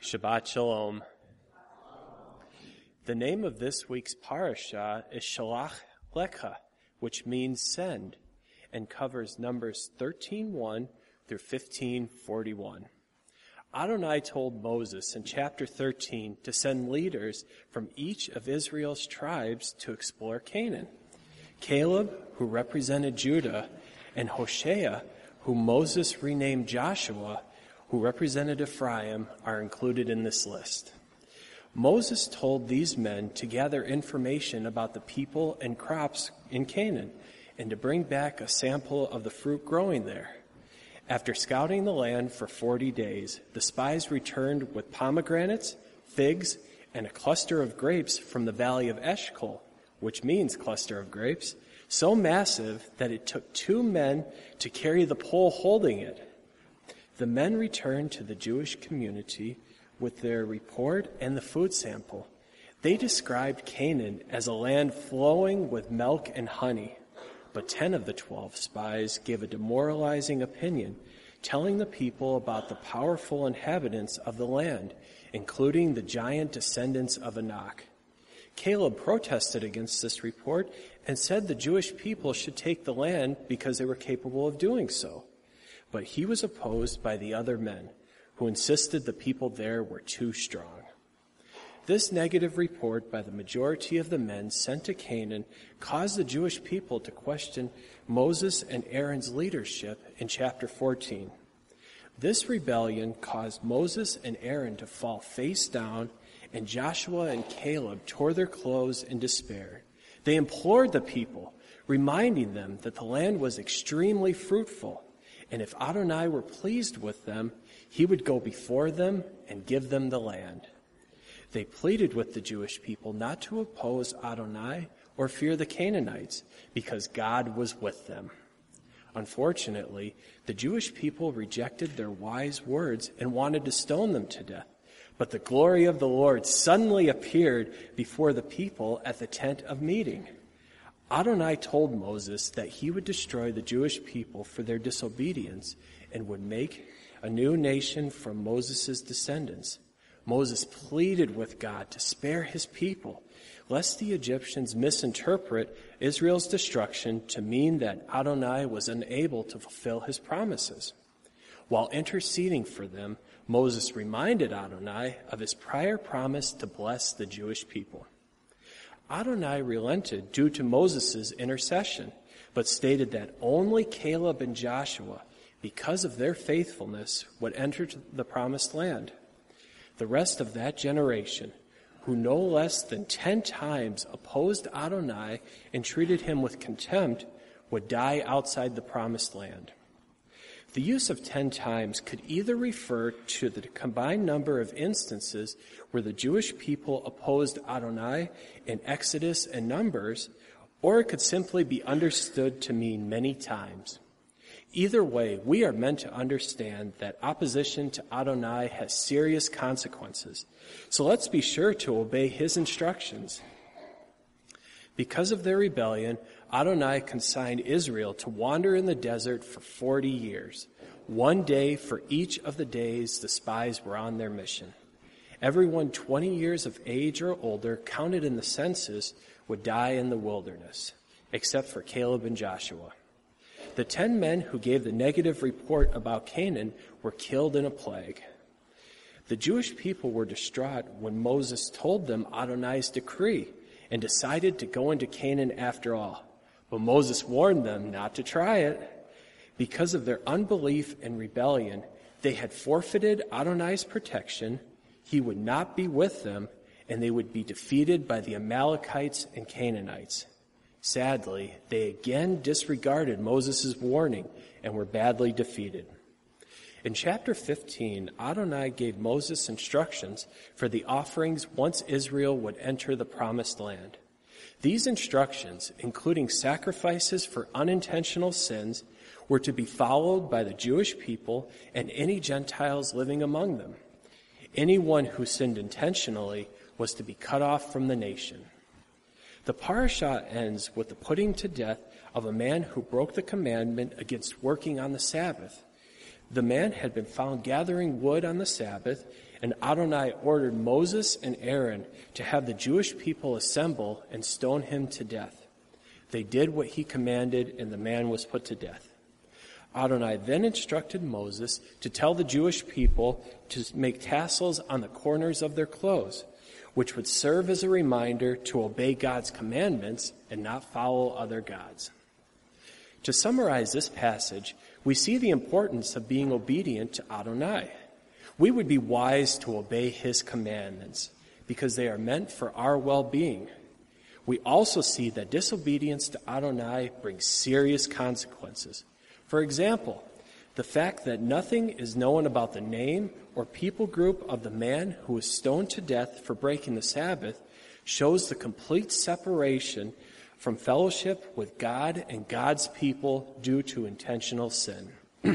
Shabbat Shalom. The name of this week's parashah is Shalach Lecha, which means send, and covers Numbers 13:1 through 15:41. Adonai told Moses in chapter 13 to send leaders from each of Israel's tribes to explore Canaan. Caleb, who represented Judah, and Hoshea, whom Moses renamed Joshua, who represented Ephraim, are included in this list. Moses told these men to gather information about the people and crops in Canaan and to bring back a sample of the fruit growing there. After scouting the land for 40 days, the spies returned with pomegranates, figs, and a cluster of grapes from the valley of Eshcol, which means cluster of grapes, so massive that it took 2 men to carry the pole holding it. The men returned to the Jewish community with their report and the food sample. They described Canaan as a land flowing with milk and honey, but 10 of the 12 spies gave a demoralizing opinion, telling the people about the powerful inhabitants of the land, including the giant descendants of Anak. Caleb protested against this report and said the Jewish people should take the land because they were capable of doing so. But he was opposed by the other men, who insisted the people there were too strong. This negative report by the majority of the men sent to Canaan caused the Jewish people to question Moses and Aaron's leadership in chapter 14. This rebellion caused Moses and Aaron to fall face down, and Joshua and Caleb tore their clothes in despair. They implored the people, reminding them that the land was extremely fruitful, and if Adonai were pleased with them, he would go before them and give them the land. They pleaded with the Jewish people not to oppose Adonai or fear the Canaanites, because God was with them. Unfortunately, the Jewish people rejected their wise words and wanted to stone them to death. But the glory of the Lord suddenly appeared before the people at the tent of meeting. Adonai told Moses that he would destroy the Jewish people for their disobedience and would make a new nation from Moses' descendants. Moses pleaded with God to spare his people, lest the Egyptians misinterpret Israel's destruction to mean that Adonai was unable to fulfill his promises. While interceding for them, Moses reminded Adonai of his prior promise to bless the Jewish people. Adonai relented due to Moses' intercession, but stated that only Caleb and Joshua, because of their faithfulness, would enter the promised land. The rest of that generation, who no less than 10 times opposed Adonai and treated him with contempt, would die outside the promised land. The use of 10 times could either refer to the combined number of instances where the Jewish people opposed Adonai in Exodus and Numbers, or it could simply be understood to mean many times. Either way, we are meant to understand that opposition to Adonai has serious consequences. So let's be sure to obey his instructions. Because of their rebellion, Adonai consigned Israel to wander in the desert for 40 years, 1 day for each of the days the spies were on their mission. Everyone 20 years of age or older counted in the census would die in the wilderness, except for Caleb and Joshua. The 10 men who gave the negative report about Canaan were killed in a plague. The Jewish people were distraught when Moses told them Adonai's decree and decided to go into Canaan after all. But Moses warned them not to try it. Because of their unbelief and rebellion, they had forfeited Adonai's protection, he would not be with them, and they would be defeated by the Amalekites and Canaanites. Sadly, they again disregarded Moses' warning and were badly defeated. In chapter 15, Adonai gave Moses instructions for the offerings once Israel would enter the promised land. These instructions, including sacrifices for unintentional sins, were to be followed by the Jewish people and any Gentiles living among them. Anyone who sinned intentionally was to be cut off from the nation. The parashah ends with the putting to death of a man who broke the commandment against working on the Sabbath. The man had been found gathering wood on the Sabbath, and Adonai ordered Moses and Aaron to have the Jewish people assemble and stone him to death. They did what he commanded, and the man was put to death. Adonai then instructed Moses to tell the Jewish people to make tassels on the corners of their clothes, which would serve as a reminder to obey God's commandments and not follow other gods. To summarize this passage, we see the importance of being obedient to Adonai. We would be wise to obey his commandments because they are meant for our well-being. We also see that disobedience to Adonai brings serious consequences. For example, the fact that nothing is known about the name or people group of the man who was stoned to death for breaking the Sabbath shows the complete separation from fellowship with God and God's people due to intentional sin.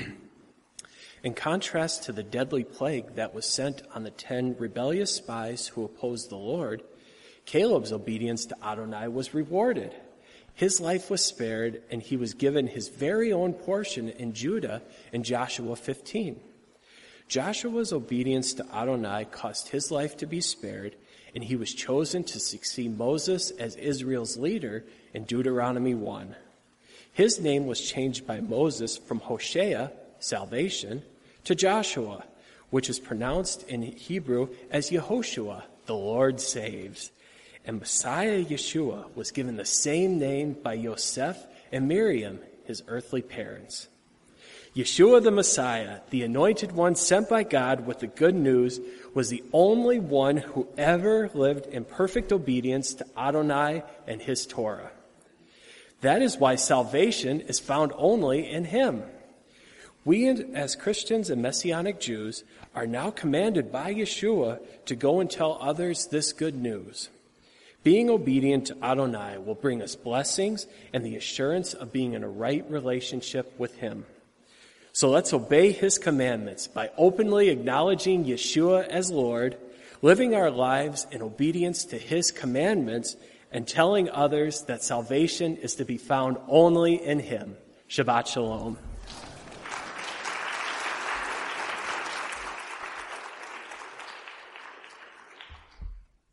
In contrast to the deadly plague that was sent on the 10 rebellious spies who opposed the Lord, Caleb's obedience to Adonai was rewarded. His life was spared, and he was given his very own portion in Judah in Joshua 15. Joshua's obedience to Adonai caused his life to be spared, and he was chosen to succeed Moses as Israel's leader in Deuteronomy 1. His name was changed by Moses from Hoshea, salvation, to Joshua, which is pronounced in Hebrew as Yehoshua, the Lord saves. And Messiah Yeshua was given the same name by Yosef and Miriam, his earthly parents. Yeshua the Messiah, the anointed one sent by God with the good news, was the only one who ever lived in perfect obedience to Adonai and his Torah. That is why salvation is found only in him. We, as Christians and Messianic Jews, are now commanded by Yeshua to go and tell others this good news. Being obedient to Adonai will bring us blessings and the assurance of being in a right relationship with him. So let's obey his commandments by openly acknowledging Yeshua as Lord, living our lives in obedience to his commandments, and telling others that salvation is to be found only in him. Shabbat Shalom.